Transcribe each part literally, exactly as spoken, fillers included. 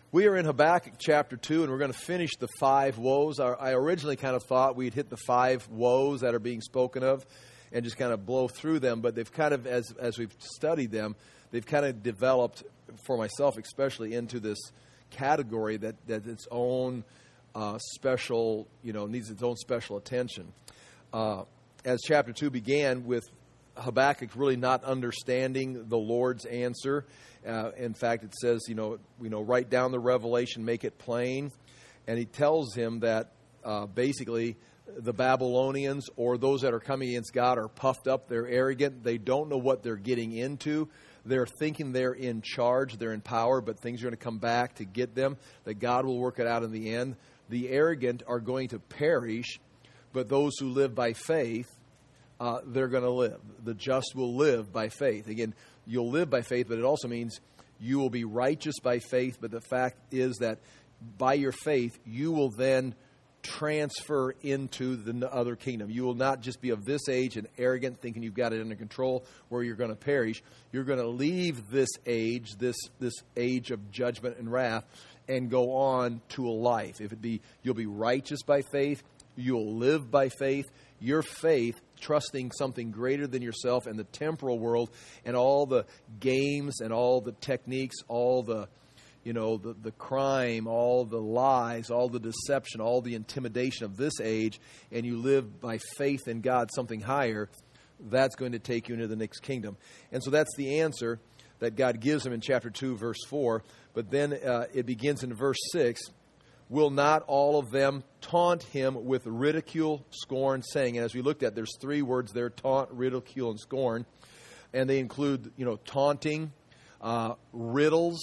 We are in Habakkuk chapter two, and we're going to finish the five woes. I originally kind of thought we'd hit the five woes that are being spoken of and just kind of blow through them, but they've kind of, as as we've studied them, they've kind of developed, for myself especially, into this category that, that its own uh, special, you know, needs its own special attention. Uh, as chapter two began with Habakkuk really not understanding the Lord's answer. Uh, in fact, it says, you know, you know, write down the revelation, make it plain. And he tells him that uh, basically the Babylonians or those that are coming against God are puffed up. They're arrogant. They don't know what they're getting into. They're thinking they're in charge. They're in power, but things are going to come back to get them, that God will work it out in the end. The arrogant are going to perish, but those who live by faith, Uh, they're going to live. The just will live by faith. Again, you'll live by faith, but it also means you will be righteous by faith. But the fact is that by your faith, you will then transfer into the other kingdom. You will not just be of this age and arrogant, thinking you've got it under control, where you're going to perish. You're going to leave this age, this this age of judgment and wrath, and go on to a life. If it be, you'll be righteous by faith. You'll live by faith. Your faith, trusting something greater than yourself and the temporal world and all the games and all the techniques, all the, you know, the, the crime, all the lies, all the deception, all the intimidation of this age, and you live by faith in God, something higher, that's going to take you into the next kingdom. And so that's the answer that God gives him in chapter two, verse four. But then uh, it begins in verse six. Will not all of them taunt him with ridicule, scorn, saying, and as we looked at, there's three words there, taunt, ridicule, and scorn. And they include, you know, taunting, uh, riddles,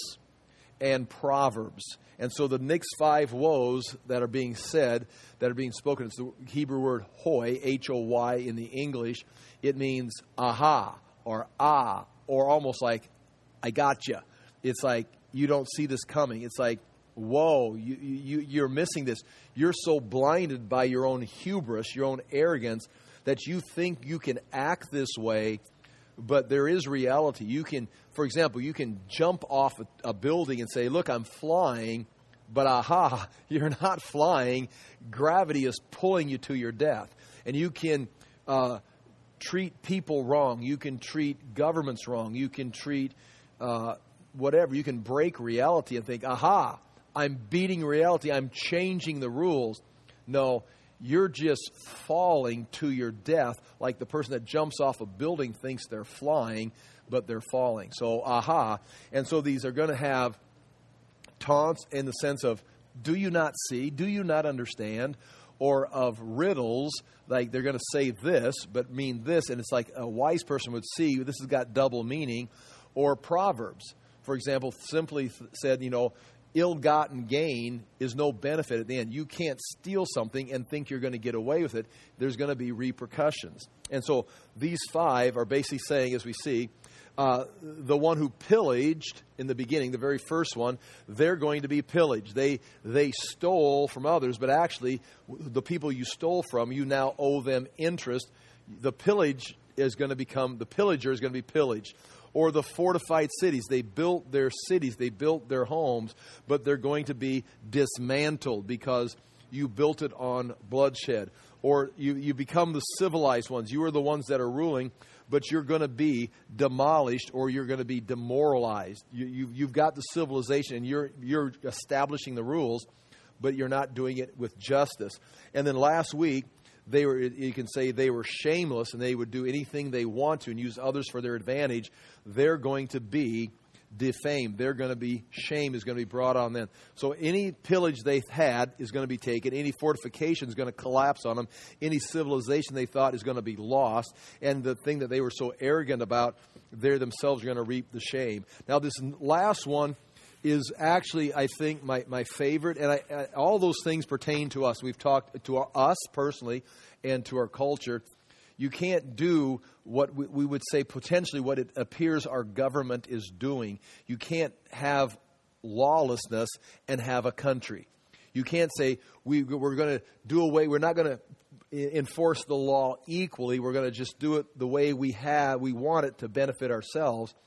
and proverbs. And so the next five woes that are being said, that are being spoken, it's the Hebrew word hoy, H O Y in the English. It means aha, or ah, or almost like, I got you. It's like, you don't see this coming. It's like, whoa, you, you, you're missing this. You're so blinded by your own hubris, your own arrogance, that you think you can act this way, but there is reality. You can, for example, you can jump off a, a building and say, look, I'm flying, but aha, you're not flying. Gravity is pulling you to your death. And you can uh, treat people wrong. You can treat governments wrong. You can treat uh, whatever. You can break reality and think, aha, I'm beating reality. I'm changing the rules. No, you're just falling to your death like the person that jumps off a building thinks they're flying, but they're falling. So, aha. And so these are going to have taunts in the sense of, do you not see? Do you not understand? Or of riddles, like they're going to say this, but mean this. And it's like a wise person would see, this has got double meaning. Or proverbs, for example, simply th- said, you know, ill-gotten gain is no benefit at the end. You can't steal something and think you're going to get away with it. There's going to be repercussions. And so these five are basically saying, as we see, uh, the one who pillaged in the beginning, the very first one, they're going to be pillaged. They they stole from others, but actually the people you stole from, you now owe them interest. The pillage is going to become, the pillager is going to be pillaged. Or the fortified cities. They built their cities, they built their homes, but they're going to be dismantled because you built it on bloodshed. Or you, you become the civilized ones. You are the ones that are ruling, but you're going to be demolished or you're going to be demoralized. You, you, you've got the civilization and you're, you're establishing the rules, but you're not doing it with justice. And then last week, they were, you can say they were shameless and they would do anything they want to and use others for their advantage. They're going to be defamed. They're going to be, shame is going to be brought on them. So any pillage they've had is going to be taken. Any fortification is going to collapse on them. Any civilization they thought is going to be lost. And the thing that they were so arrogant about, they themselves are going to reap the shame. Now this last one is actually, I think, my, my favorite. And I, I, all those things pertain to us. We've talked to our, us personally and to our culture. You can't do what we, we would say potentially what it appears our government is doing. You can't have lawlessness and have a country. You can't say we, we're going to do away, we're not going to enforce the law equally. We're going to just do it the way we have, we want it to benefit ourselves.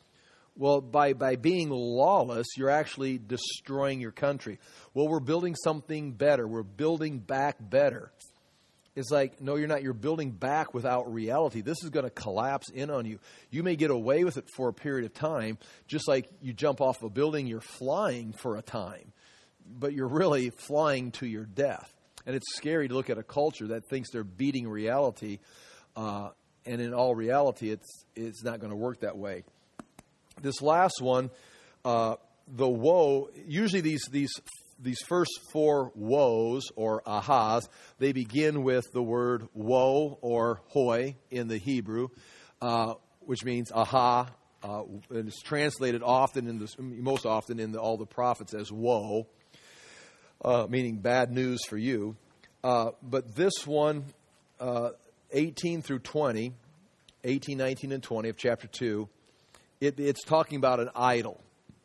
Well, by, by being lawless, you're actually destroying your country. Well, we're building something better. We're building back better. It's like, no, you're not. You're building back without reality. This is going to collapse in on you. You may get away with it for a period of time, just like you jump off a building, you're flying for a time, but you're really flying to your death. And it's scary to look at a culture that thinks they're beating reality, uh, and in all reality, it's it's not going to work that way. This last one, uh, the woe, usually these these these first four woes or ahas, they begin with the word woe or hoi in the Hebrew, uh, which means aha, uh, and it's translated often in the most often in the, all the prophets as woe, uh, meaning bad news for you. Uh, but this one, uh, eighteen through twenty, eighteen, nineteen, and twenty of chapter two, it, it's talking about an idol.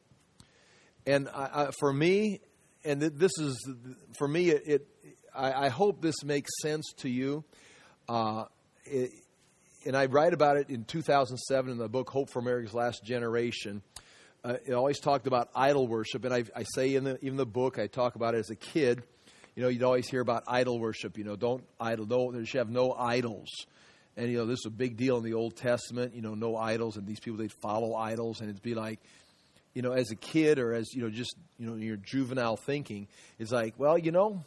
And I, I, for me, and this is, for me, it, it I, I hope this makes sense to you. Uh, it, and I write about it in two thousand seven in the book, Hope for America's Last Generation. Uh, it always talked about idol worship. And I, I say in the, even the book, I talk about it as a kid. You know, you'd always hear about idol worship. You know, don't idol, no, there should have no idols. And, you know, this is a big deal in the Old Testament, you know, no idols. And these people, they'd follow idols. And it'd be like, you know, as a kid or as, you know, just, you know, your juvenile thinking is like, well, you know,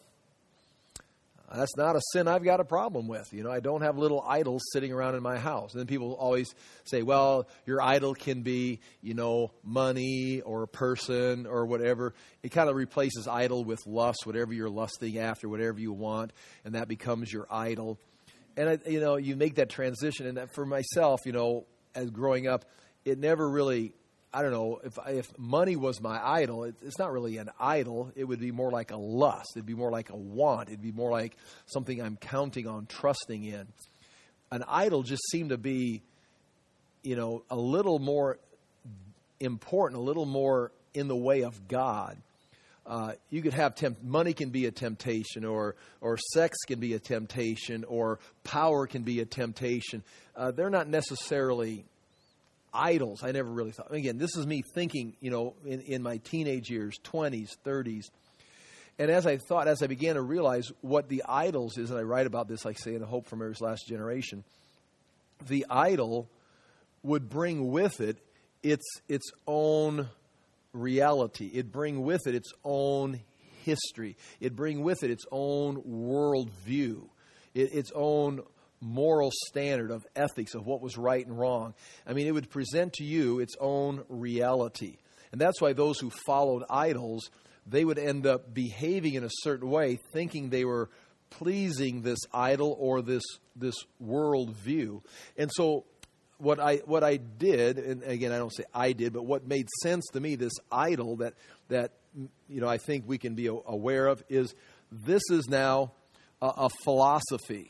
that's not a sin I've got a problem with. You know, I don't have little idols sitting around in my house. And then people always say, well, your idol can be, you know, money or a person or whatever. It kind of replaces idol with lust, whatever you're lusting after, whatever you want, and that becomes your idol. And, I, you know, you make that transition. And that for myself, you know, as growing up, it never really, I don't know, if if money was my idol, it, it's not really an idol. It would be more like a lust. It'd be more like a want. It'd be more like something I'm counting on, trusting in. An idol just seemed to be, you know, a little more important, a little more in the way of God. Uh, you could have temp- money can be a temptation, or or sex can be a temptation, or power can be a temptation. Uh, they're not necessarily idols. I never really thought. Again, this is me thinking, you know, in, in my teenage years, twenties, thirties. And as I thought, as I began to realize what the idols is, and I write about this, like say, in Hope for America's Last Generation, the idol would bring with it its its own reality. It bring with it its own history. It bring with it its own worldview, it, its own moral standard of ethics, of what was right and wrong. I mean, it would present to you its own reality. And that's why those who followed idols, they would end up behaving in a certain way, thinking they were pleasing this idol or this this worldview. And so what I what I did, and again, I don't say I did, but what made sense to me, this idol that that you know I think we can be aware of, is this is now a, a philosophy,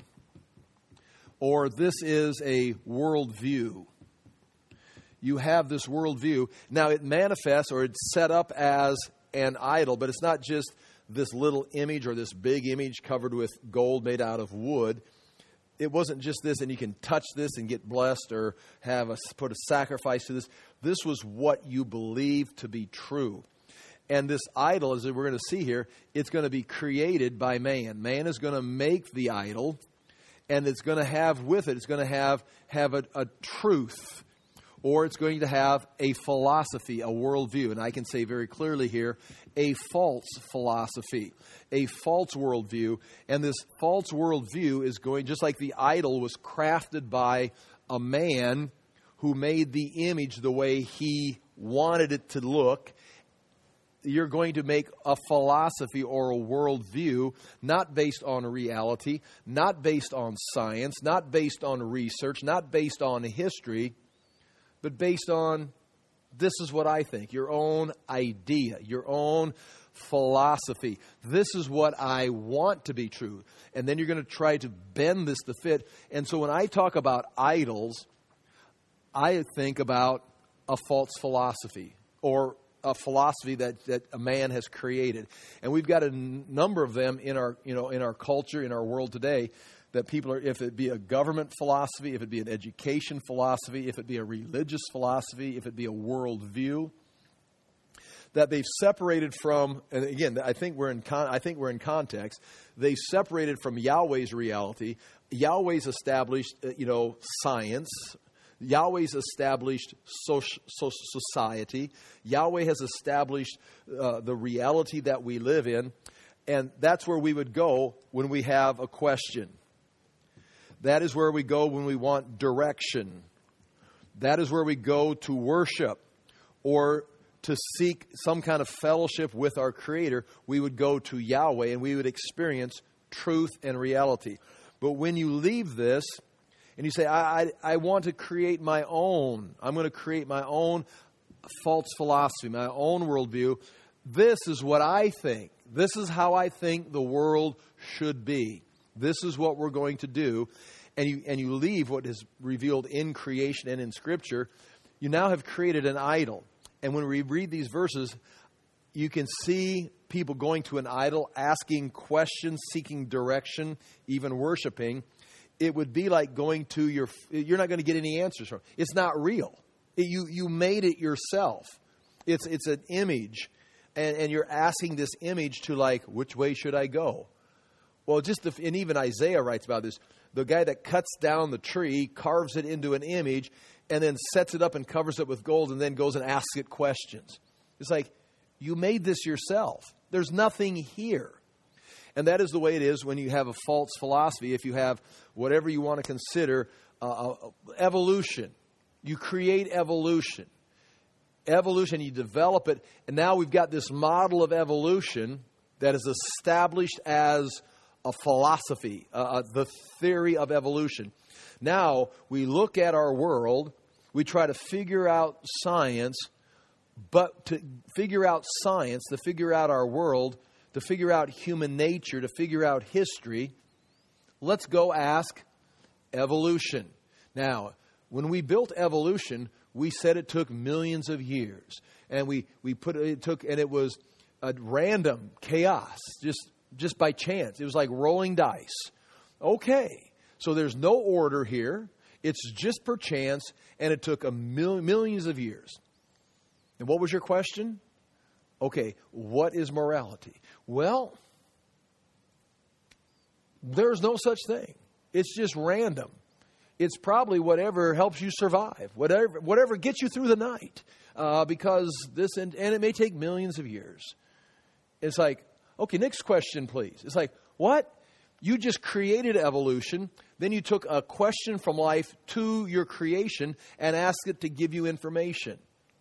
or this is a worldview. You have this worldview. Now it manifests, or it's set up as an idol, but it's not just this little image or this big image covered with gold made out of wood. It wasn't just this, and you can touch this and get blessed, or have a, put a sacrifice to this. This was what you believed to be true. And this idol, as we're going to see here, it's going to be created by man. Man is going to make the idol, and it's going to have with it, it's going to have, have a, a truth, or it's going to have a philosophy, a worldview. And I can say very clearly here, a false philosophy, a false worldview. And this false worldview is going, just like the idol was crafted by a man who made the image the way he wanted it to look. You're going to make a philosophy or a worldview not based on reality, not based on science, not based on research, not based on history, but based on, this is what I think, your own idea, your own philosophy. This is what I want to be true. And then you're going to try to bend this to fit. And so when I talk about idols, I think about a false philosophy, or a philosophy that, that a man has created. And we've got a n- number of them in our, you know, in our culture, in our world today, that people are, if it be a government philosophy, if it be an education philosophy, if it be a religious philosophy, if it be a worldview, that they've separated from, and again, I think we're in con, I think we're in context. They've separated from Yahweh's reality. Yahweh's established, you know, science. Yahweh's established social, social society. Yahweh has established uh, the reality that we live in, and that's where we would go when we have a question. That is where we go when we want direction. That is where we go to worship or to seek some kind of fellowship with our Creator. We would go to Yahweh and we would experience truth and reality. But when you leave this and you say, I, I, I want to create my own, I'm going to create my own false philosophy, my own worldview, this is what I think. This is how I think the world should be. This is what we're going to do. And you, and you leave what is revealed in creation and in Scripture, you now have created an idol. And when we read these verses, you can see people going to an idol, asking questions, seeking direction, even worshiping. It would be like going to your, you're not going to get any answers from it. It's not real. It, you, you made it yourself. It's, it's an image. And, and you're asking this image to like, which way should I go? Well, just, the, and even Isaiah writes about this. The guy that cuts down the tree, carves it into an image, and then sets it up and covers it with gold and then goes and asks it questions. It's like, you made this yourself. There's nothing here. And that is the way it is when you have a false philosophy. If you have whatever you want to consider uh, evolution, you create evolution. Evolution, you develop it, and now we've got this model of evolution that is established as a philosophy, uh, the theory of evolution. Now, we look at our world, we try to figure out science, but to figure out science, to figure out our world, to figure out human nature, to figure out history, let's go ask evolution. Now, when we built evolution, we said it took millions of years. And we, we put it, it took, and it was a random chaos, just, just by chance. It was like rolling dice. Okay. So there's no order here. It's just per chance, and it took a mil- millions of years. And what was your question? Okay, what is morality? Well, there's no such thing. It's just random. It's probably whatever helps you survive, whatever whatever gets you through the night, uh, because this, and, and it may take millions of years. It's like, okay, next question, please. It's like, what? You just created evolution, then you took a question from life to your creation and asked it to give you information.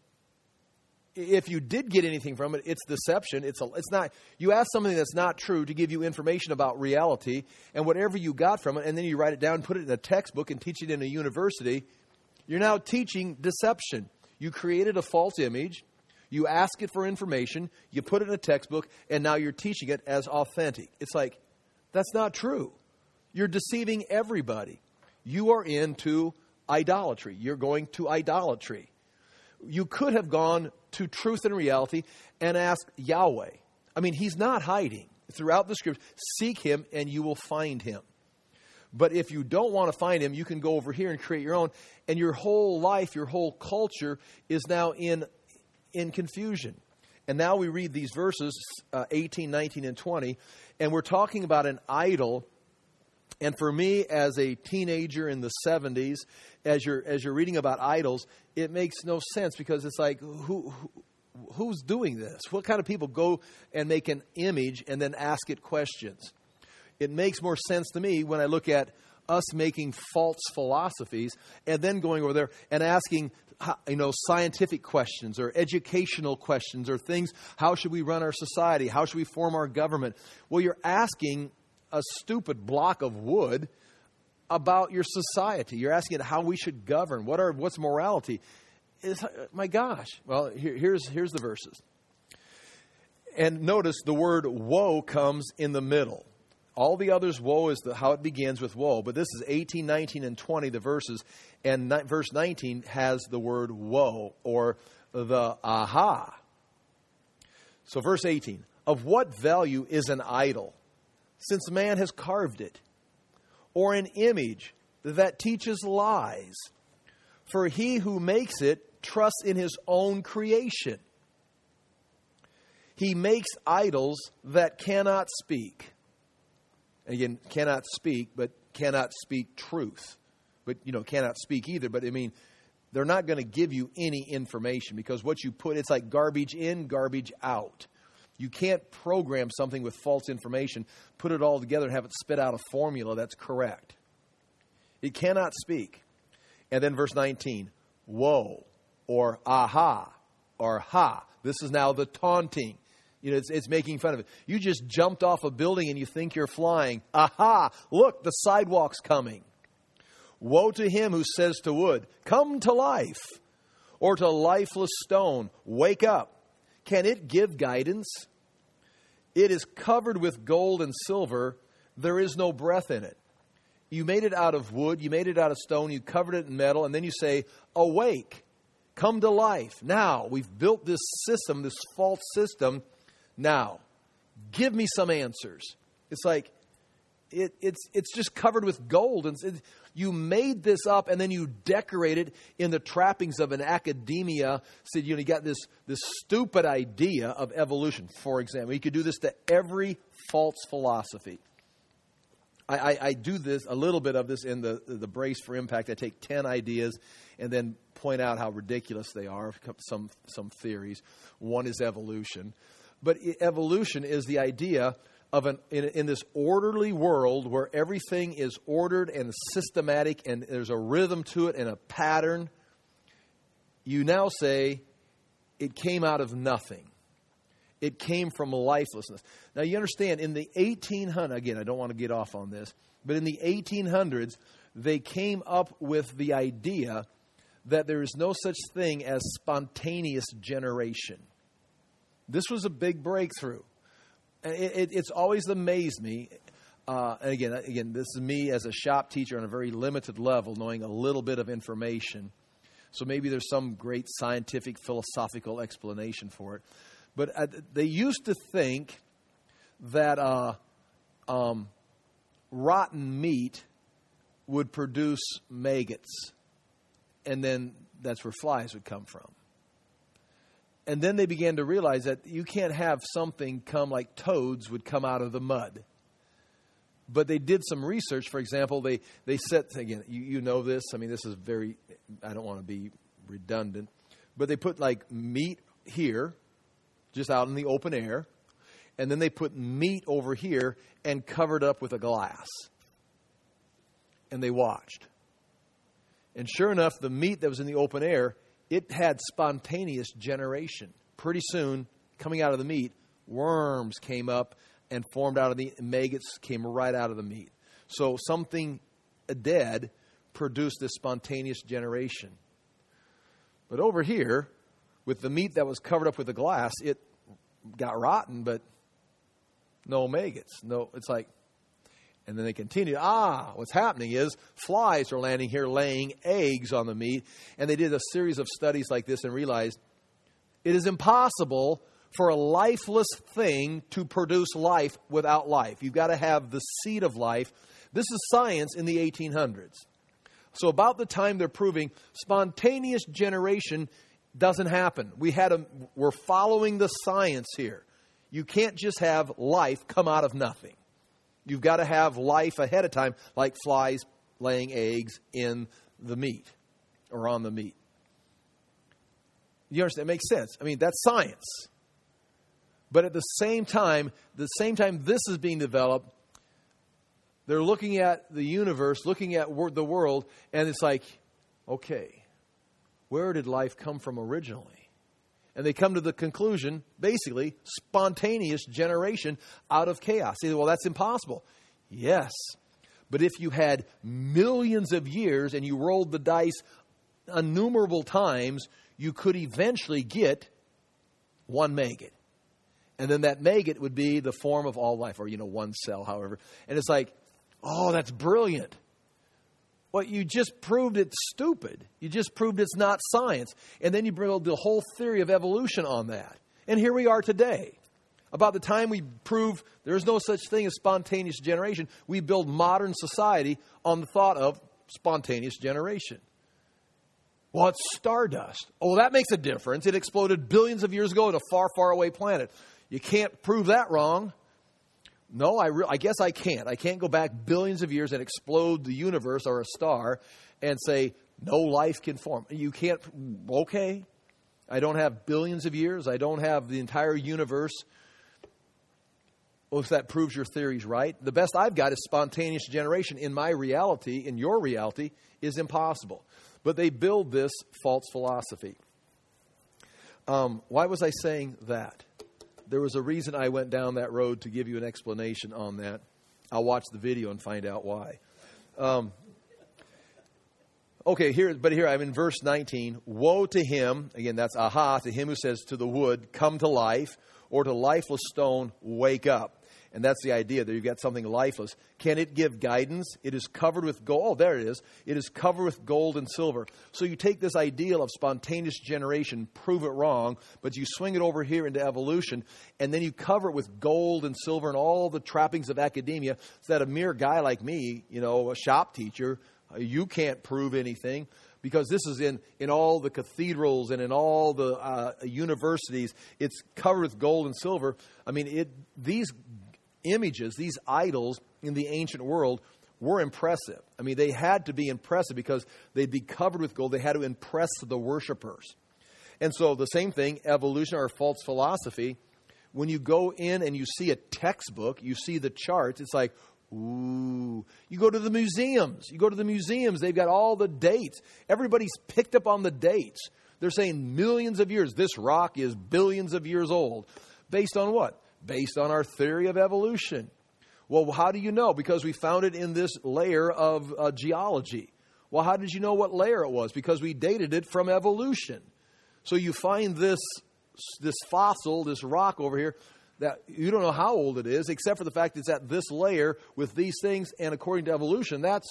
If you did get anything from it, it's deception. It's a, it's not. You ask something that's not true to give you information about reality, and whatever you got from it, and then you write it down, put it in a textbook, and teach it in a university. You're now teaching deception. You created a false image. You ask it for information. You put it in a textbook, and now you're teaching it as authentic. It's like, that's not true. You're deceiving everybody. You are into idolatry. You're going to idolatry. You could have gone to truth and reality and asked Yahweh. I mean, He's not hiding. Throughout the Scriptures, seek Him and you will find Him. But if you don't want to find Him, you can go over here and create your own. And your whole life, your whole culture is now in, in confusion. And now we read these verses, uh, eighteen, nineteen, and twenty, and we're talking about an idol. And for me, as a teenager in the seventies, as you're as you're reading about idols, it makes no sense, because it's like, who, who who's doing this? What kind of people go and make an image and then ask it questions? It makes more sense to me when I look at us making false philosophies and then going over there and asking, you know, scientific questions or educational questions or things. How should we run our society? How should we form our government? Well, you're asking a stupid block of wood about your society. You're asking it how we should govern. What are what's morality? It's, my gosh. Well, here, here's here's the verses. And notice the word woe comes in the middle. All the others, woe is the, how it begins with woe. But this is eighteen, nineteen, and twenty, the verses. And ni- verse nineteen has the word woe, or the aha. So verse eighteen. Of what value is an idol, since man has carved it? or an image that teaches lies. For he who makes it trusts in his own creation. He makes idols that cannot speak. Again, cannot speak, but cannot speak truth. But, you know, cannot speak either. But, I mean, they're not going to give you any information because what you put, it's like garbage in, garbage out. You can't program something with false information, put it all together and have it spit out a formula that's correct. It cannot speak. And then verse nineteen, woe, or aha, or ha. This is now the taunting. You know, it's, it's making fun of it. You just jumped off a building and you think you're flying. Aha, look, the sidewalk's coming. Woe to him who says to wood, come to life, or to lifeless stone, wake up. Can it give guidance? It is covered with gold and silver. There is no breath in it. You made it out of wood. You made it out of stone. You covered it in metal. And then you say, awake, come to life. Now, we've built this system, this false system. Now, give me some answers. It's like, it, it's it's just covered with gold. And it, you made this up and then you decorate it in the trappings of an academia. So, you know, you got this, this stupid idea of evolution, for example. You could do this to every false philosophy. I, I, I do this, a little bit of this in the, the Brace for Impact. I take ten ideas and then point out how ridiculous they are, some, some theories. One is evolution. But evolution is the idea of an in, in this orderly world where everything is ordered and systematic and there's a rhythm to it and a pattern. You now say it came out of nothing. It came from lifelessness. Now you understand, in the eighteen hundreds, again, I don't want to get off on this, but in the eighteen hundreds, they came up with the idea that there is no such thing as spontaneous generation. This was a big breakthrough. It, it, it's always amazed me. Uh, and again, again, this is me as a shop teacher on a very limited level, knowing a little bit of information. So maybe there's some great scientific, philosophical explanation for it. But uh, they used to think that uh, um, rotten meat would produce maggots. And then that's where flies would come from. And then they began to realize that you can't have something come like toads would come out of the mud. But they did some research. For example, they, they set, again, you, you know this. I mean, this is very, I don't want to be redundant. But they put like meat here, just out in the open air. And then they put meat over here and covered up with a glass. And they watched. And sure enough, the meat that was in the open air, it had spontaneous generation. Pretty soon, coming out of the meat, worms came up and formed out of the maggots, came right out of the meat. So something dead produced this spontaneous generation. But over here, with the meat that was covered up with the glass, it got rotten, but no maggots. No, it's like, and then they continue. Ah, what's happening is flies are landing here laying eggs on the meat. And they did a series of studies like this and realized it is impossible for a lifeless thing to produce life without life. You've got to have the seed of life. This is science in the eighteen hundreds. So about the time they're proving spontaneous generation doesn't happen. We had a, we're following the science here. You can't just have life come out of nothing. You've got to have life ahead of time, like flies laying eggs in the meat or on the meat. You understand? It makes sense. I mean, that's science. But at the same time, the same time this is being developed, they're looking at the universe, looking at the world, and it's like, okay, where did life come from originally? And they come to the conclusion, basically, spontaneous generation out of chaos. Say, well, that's impossible. Yes. But if you had millions of years and you rolled the dice innumerable times, you could eventually get one maggot. And then that maggot would be the form of all life, or, you know, one cell, however. And it's like, oh, that's brilliant. Well, you just proved it's stupid. You just proved it's not science. And then you build the whole theory of evolution on that. And here we are today. About the time we prove there's no such thing as spontaneous generation, we build modern society on the thought of spontaneous generation. Well, it's stardust. Oh, that makes a difference. It exploded billions of years ago in a far, far away planet. You can't prove that wrong. No, I, re- I guess I can't. I can't go back billions of years and explode the universe or a star and say no life can form. You can't. Okay. I don't have billions of years. I don't have the entire universe. Well, if that proves your theory's right, the best I've got is spontaneous generation. In my reality, in your reality, is impossible. But they build this false philosophy. Um, why was I saying that? There was a reason I went down that road to give you an explanation on that. I'll watch the video and find out why. Um, okay, here, but here I'm in verse nineteen. Woe to him, again, that's aha, to him who says to the wood, come to life, or to lifeless stone, wake up. And that's the idea that you've got something lifeless. Can it give guidance? It is covered with gold. Oh, there it is. It is covered with gold and silver. So you take this ideal of spontaneous generation, prove it wrong, but you swing it over here into evolution, and then you cover it with gold and silver and all the trappings of academia, so that a mere guy like me, you know, a shop teacher, you can't prove anything. Because this is in, in all the cathedrals and in all the uh, universities. It's covered with gold and silver. I mean, it these images, these idols in the ancient world were impressive. I mean, they had to be impressive because they'd be covered with gold. They had to impress the worshipers. And so the same thing, evolution or false philosophy, when you go in and you see a textbook, you see the charts, it's like, ooh. You go to the museums. You go to the museums. They've got all the dates. Everybody's picked up on the dates. They're saying millions of years. This rock is billions of years old. Based on what? Based on our theory of evolution. Well, how do you know? Because we found it in this layer of uh, geology. Well, how did you know what layer it was? Because we dated it from evolution. So you find this, this fossil, this rock over here, that you don't know how old it is, except for the fact it's at this layer with these things, and according to evolution, that's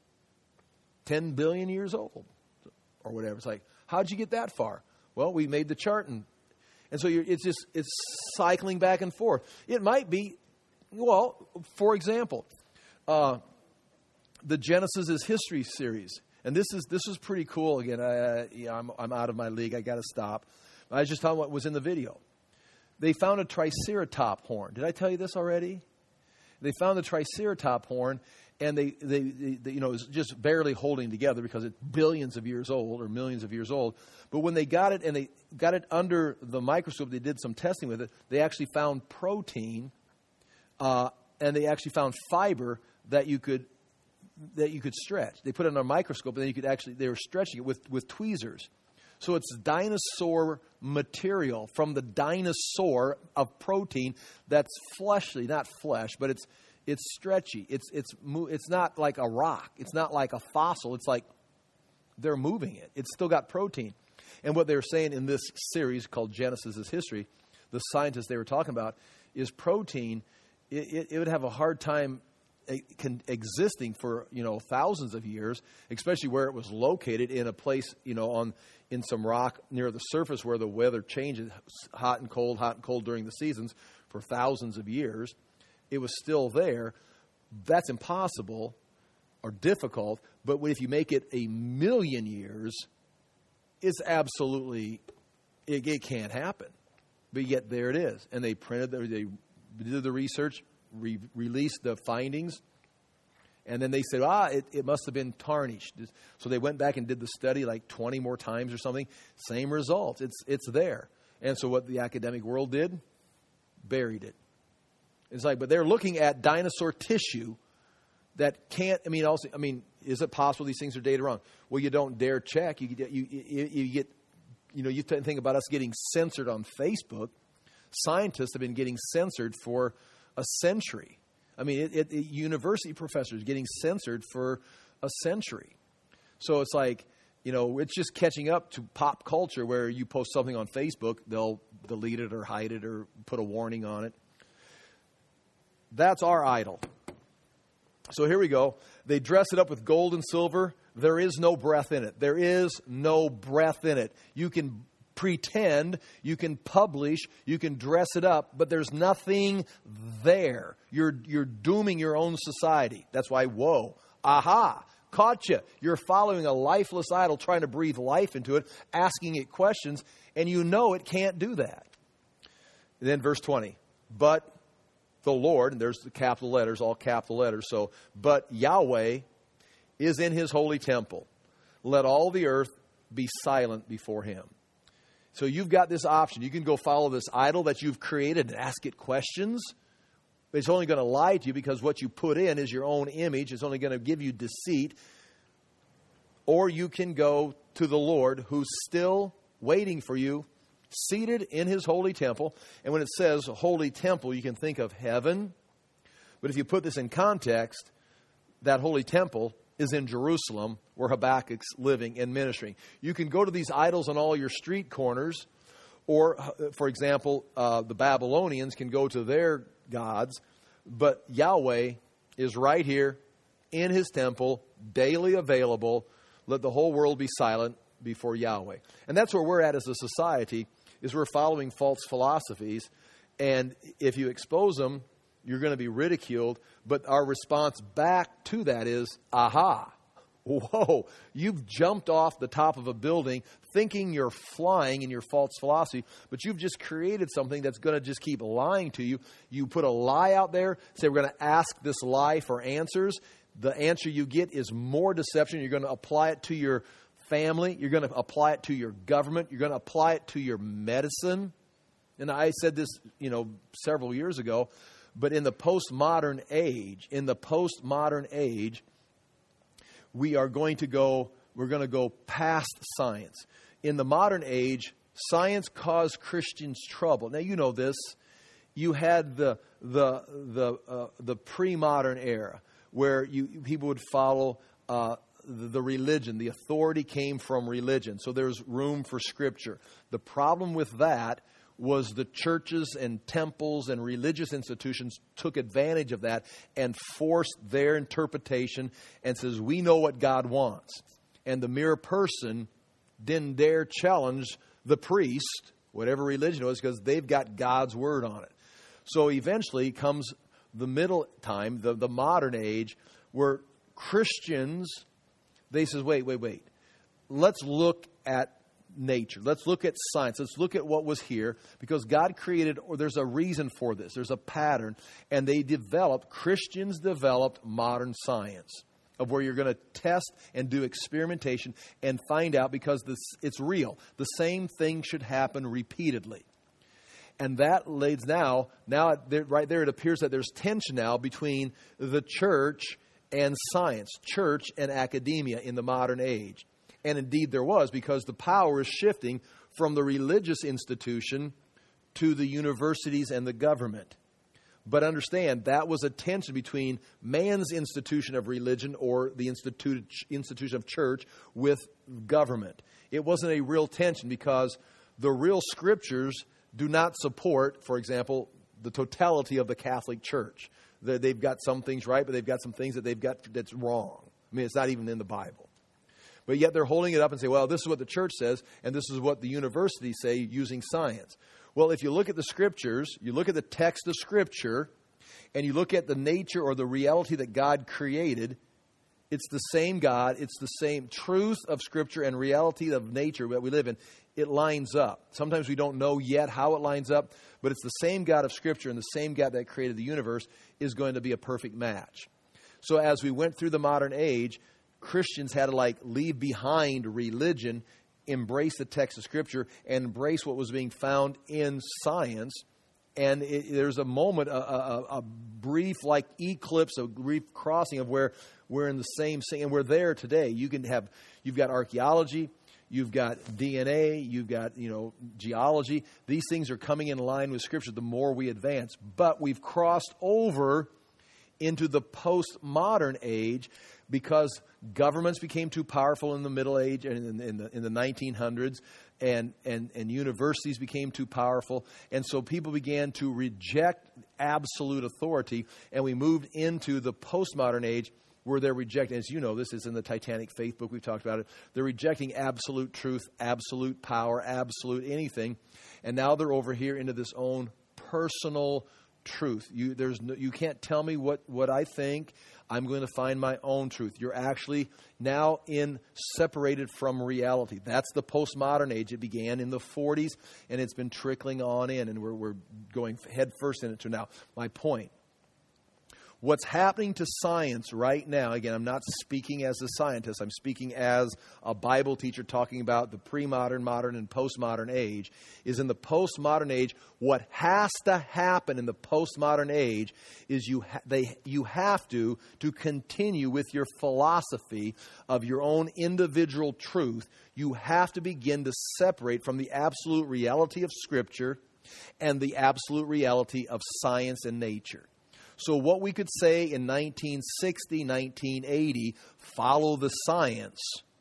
ten billion years old, or whatever. It's like, how'd you get that far? Well, we made the chart, and and so you're, it's just it's cycling back and forth. It might be, well, for example, uh, the Genesis is History series, and this is this is pretty cool. Again, I, yeah, I'm I'm out of my league. I got to stop. I was just talking what was in the video. They found a triceratop horn. Did I tell you this already? They found the triceratop horn, and they, they, they, they, you know, it was just barely holding together because it's billions of years old or millions of years old. But when they got it and they got it under the microscope, they did some testing with it. They actually found protein, uh, and they actually found fiber that you could that you could stretch. They put it under a microscope, and then you could actually they were stretching it with with tweezers. So it's dinosaur material from the dinosaur of protein that's fleshly, not flesh, but it's it's stretchy. It's it's it's not like a rock. It's not like a fossil. It's like they're moving it. It's still got protein. And what they were saying in this series called Genesis is History, the scientists they were talking about, is protein. It, it, it would have a hard time existing for, you know, thousands of years, especially where it was located in a place, you know, on in some rock near the surface where the weather changes, hot and cold, hot and cold during the seasons for thousands of years. It was still there. That's impossible or difficult, but if you make it a million years, it's absolutely, it, it can't happen. But yet there it is. And they printed, the, they did the research, re- released the findings, and then they said, ah, it, it must have been tarnished. So they went back and did the study like twenty more times or something. Same results. It's it's there. And so what the academic world did, buried it. It's like, but they're looking at dinosaur tissue that can't, I mean, also, I mean, is it possible these things are dated wrong? Well, you don't dare check. You, you, you, you get, you know, you think about us getting censored on Facebook. Scientists have been getting censored for a century. I mean, it, it, it, university professors getting censored for a century. So it's like, you know, it's just catching up to pop culture where you post something on Facebook, they'll delete it or hide it or put a warning on it. That's our idol. So here we go. They dress it up with gold and silver. There is no breath in it. There is no breath in it. You can pretend, you can publish, you can dress it up, but there's nothing there. You're, you're dooming your own society. That's why, whoa, aha, caught you. You're following a lifeless idol, trying to breathe life into it, asking it questions, and you know it can't do that. And then verse twenty, but the Lord, and there's the capital letters, all capital letters, so, but Yahweh is in his holy temple. Let all the earth be silent before him. So you've got this option. You can go follow this idol that you've created and ask it questions. It's only going to lie to you because what you put in is your own image. It's only going to give you deceit. Or you can go to the Lord who's still waiting for you, seated in his holy temple. And when it says holy temple, you can think of heaven. But if you put this in context, that holy temple is in Jerusalem, where Habakkuk's living and ministering. You can go to these idols on all your street corners, or, for example, uh, the Babylonians can go to their gods, but Yahweh is right here in his temple, daily available. Let the whole world be silent before Yahweh. And that's where we're at as a society, is we're following false philosophies, and if you expose them, you're going to be ridiculed. But our response back to that is, aha, whoa, you've jumped off the top of a building thinking you're flying in your false philosophy, but you've just created something that's going to just keep lying to you. You put a lie out there, say we're going to ask this lie for answers. The answer you get is more deception. You're going to apply it to your family. You're going to apply it to your government. You're going to apply it to your medicine. And I said this, you know, several years ago. But in the postmodern age, in the postmodern age, we are going to go, we're going to go past science. In the modern age, science caused Christians trouble. Now, you know this. You had the the the uh, the pre-modern era where you people would follow uh, the, the religion. The authority came from religion. So there's room for Scripture. The problem with that was the churches and temples and religious institutions took advantage of that and forced their interpretation and says, we know what God wants. And the mere person didn't dare challenge the priest, whatever religion it was, because they've got God's word on it. So eventually comes the middle time, the, the modern age, where Christians, they says, wait, wait, wait. Let's look at nature. Let's look at science. Let's look at what was here, because God created, or there's a reason for this. There's a pattern. And they developed, Christians developed modern science, of where you're going to test and do experimentation and find out, because this, it's real. The same thing should happen repeatedly. And that leads now, now right there it appears that there's tension now between the church and science, church and academia in the modern age. And indeed there was, because the power is shifting from the religious institution to the universities and the government. But understand, that was a tension between man's institution of religion, or the institu- institution of church, with government. It wasn't a real tension, because the real scriptures do not support, for example, the totality of the Catholic Church. They've got some things right, but they've got some things that they've got that's wrong. I mean, it's not even in the Bible. But yet they're holding it up and say, well, this is what the church says, and this is what the universities say using science. Well, if you look at the scriptures, you look at the text of Scripture, and you look at the nature or the reality that God created, it's the same God, it's the same truth of Scripture and reality of nature that we live in. It lines up. Sometimes we don't know yet how it lines up, but it's the same God of Scripture and the same God that created the universe is going to be a perfect match. So as we went through the modern age, Christians had to like leave behind religion, embrace the text of Scripture, and embrace what was being found in science. And it, there's a moment, a, a, a brief like eclipse, a brief crossing of where we're in the same thing, and we're there today. You can have, you've got archaeology, you've got D N A, you've got, you know, geology. These things are coming in line with Scripture the more we advance. But we've crossed over into the postmodern age, because governments became too powerful in the Middle Age and in, in, the, in the nineteen hundreds, and, and, and universities became too powerful. And so people began to reject absolute authority, and we moved into the postmodern age where they're rejecting, as you know, this is in the Titanic Faith book, we've talked about it. They're rejecting absolute truth, absolute power, absolute anything. And now they're over here into this own personal truth. You, there's no, you can't tell me what, what I think. I'm going to find my own truth. You're actually now in separated from reality. That's the postmodern age. It began in the forties, and it's been trickling on in, and we're, we're going head first into it now. My point. What's happening to science right now, again, I'm not speaking as a scientist, I'm speaking as a Bible teacher talking about the pre-modern, modern, and postmodern age, is in the postmodern age, what has to happen in the postmodern age is you ha- they you have to, to continue with your philosophy of your own individual truth, you have to begin to separate from the absolute reality of Scripture and the absolute reality of science and nature. So what we could say in nineteen sixty, nineteen eighty, follow the science,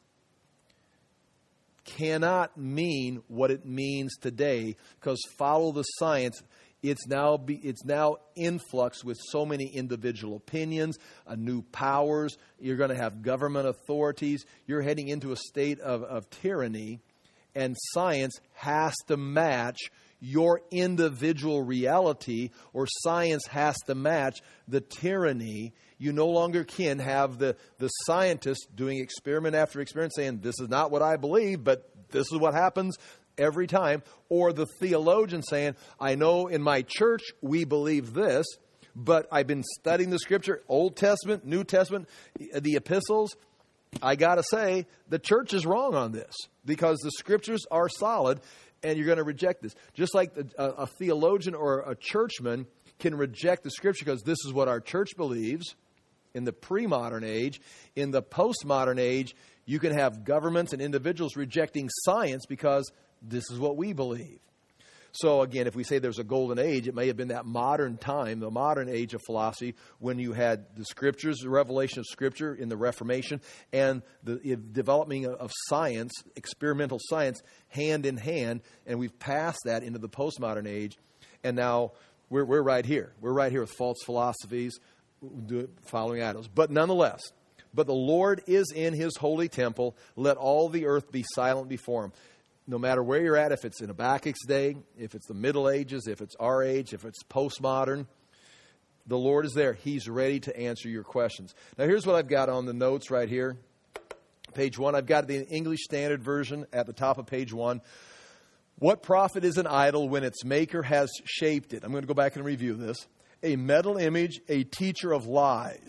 cannot mean what it means today, because follow the science, it's now be, it's now influx with so many individual opinions, uh, new powers. You're going to have government authorities. You're heading into a state of, of tyranny, and science has to match your individual reality, or science has to match the tyranny. You no longer can have the, the scientist doing experiment after experiment saying, this is not what I believe, but this is what happens every time. Or the theologian saying, I know in my church we believe this, but I've been studying the Scripture, Old Testament, New Testament, the epistles. I got to say, the church is wrong on this, because the Scriptures are solid. And you're going to reject this. Just like the, a, a theologian or a churchman can reject the Scripture because this is what our church believes in the pre-modern age. In the post-modern age, you can have governments and individuals rejecting science because this is what we believe. So again, if we say there's a golden age, it may have been that modern time, the modern age of philosophy, when you had the Scriptures, the revelation of Scripture in the Reformation, and the development of science, experimental science, hand in hand, and we've passed that into the postmodern age, and now we're, we're right here. We're right here with false philosophies, following idols. But nonetheless, but the Lord is in His holy temple. Let all the earth be silent before Him. No matter where you're at, if it's in Habakkuk's day, if it's the Middle Ages, if it's our age, if it's postmodern, the Lord is there. He's ready to answer your questions. Now, here's what I've got on the notes right here. Page one, I've got the English Standard Version at the top of page one. What profit is an idol when its maker has shaped it? I'm going to go back and review this. A metal image, a teacher of lies.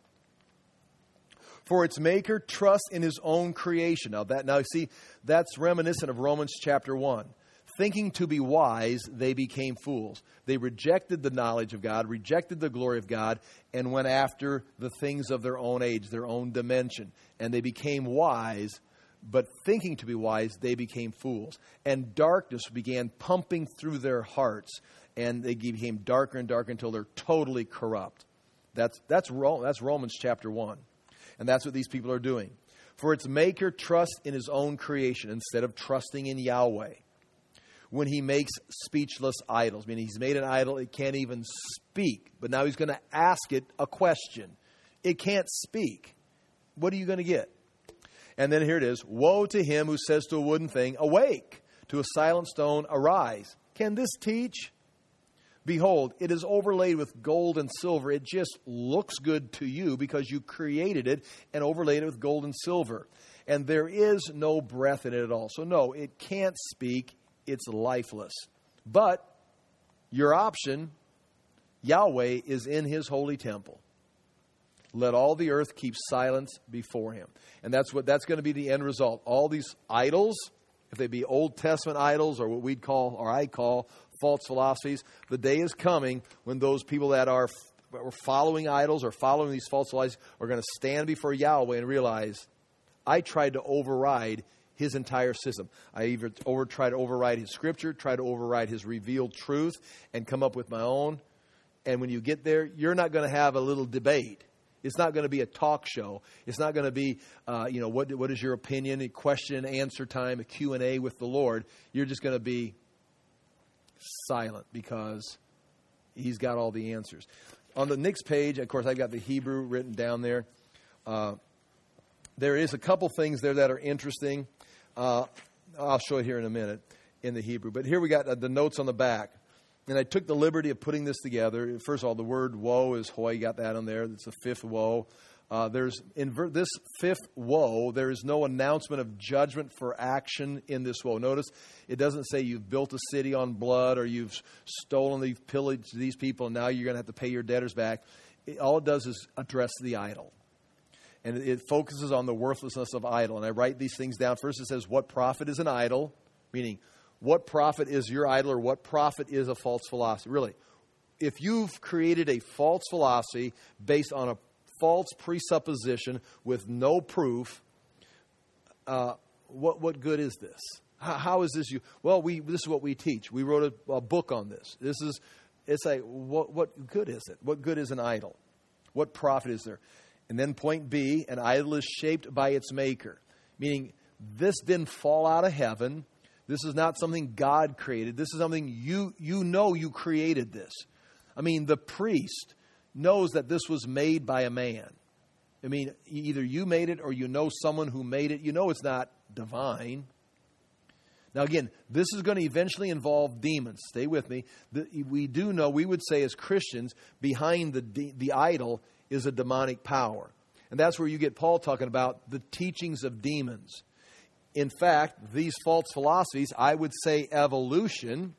For its maker trusts in his own creation. Now, that now see, that's reminiscent of Romans chapter one. Thinking to be wise, they became fools. They rejected the knowledge of God, rejected the glory of God, and went after the things of their own age, their own dimension. And they became wise, but thinking to be wise, they became fools. And darkness began pumping through their hearts, and they became darker and darker until they're totally corrupt. That's that's that's Romans chapter one. And that's what these people are doing. For its maker trusts in his own creation instead of trusting in Yahweh. When he makes speechless idols, meaning he's made an idol, it can't even speak. But now he's going to ask it a question. It can't speak. What are you going to get? And then here it is. Woe to him who says to a wooden thing, awake, to a silent stone, arise. Can this teach? Behold, it is overlaid with gold and silver. It just looks good to you because you created it and overlaid it with gold and silver. And there is no breath in it at all. So no, it can't speak. It's lifeless. But your option, Yahweh is in His holy temple. Let all the earth keep silence before Him. And that's what that's going to be the end result. All these idols, if they be Old Testament idols or what we'd call, or I call, false philosophies, the day is coming when those people that are following idols or following these false philosophies are going to stand before Yahweh and realize, I tried to override His entire system. I either over, try to override His Scripture, try to override His revealed truth, and come up with my own. And when you get there, you're not going to have a little debate. It's not going to be a talk show. It's not going to be, uh, you know, what what is your opinion, a question and answer time, a Q and A with the Lord. You're just going to be silent because He's got all the answers. On the next page, of course, I got the Hebrew written down there. Uh, there is a couple things there that are interesting. Uh, I'll show it here in a minute in the Hebrew. But here we got uh, the notes on the back. And I took the liberty of putting this together. First of all, the word woe is hoy. You got that on there. It's the fifth woe. Uh, there's in ver- this fifth woe, there is no announcement of judgment for action in this woe. Notice it doesn't say you've built a city on blood or you've stolen, these pillaged these people, and now you're going to have to pay your debtors back. It, all it does is address the idol. And it, it focuses on the worthlessness of idol. And I write these things down. First it says, what profit is an idol? Meaning, what profit is your idol, or what profit is a false philosophy? Really, if you've created a false philosophy based on a false presupposition with no proof, uh, what what good is this? How, how is this you? Well, we this is what we teach. We wrote a, a book on this. This is it's like what what good is it? What good is an idol? What profit is there? And then point B, an idol is shaped by its maker, meaning this didn't fall out of heaven. This is not something God created. This is something you you know you created this. I mean, the priest knows that this was made by a man. I mean, either you made it or you know someone who made it. You know it's not divine. Now, again, this is going to eventually involve demons. Stay with me. The, we do know, we would say as Christians, behind the the idol is a demonic power. And that's where you get Paul talking about the teachings of demons. In fact, these false philosophies, I would say evolution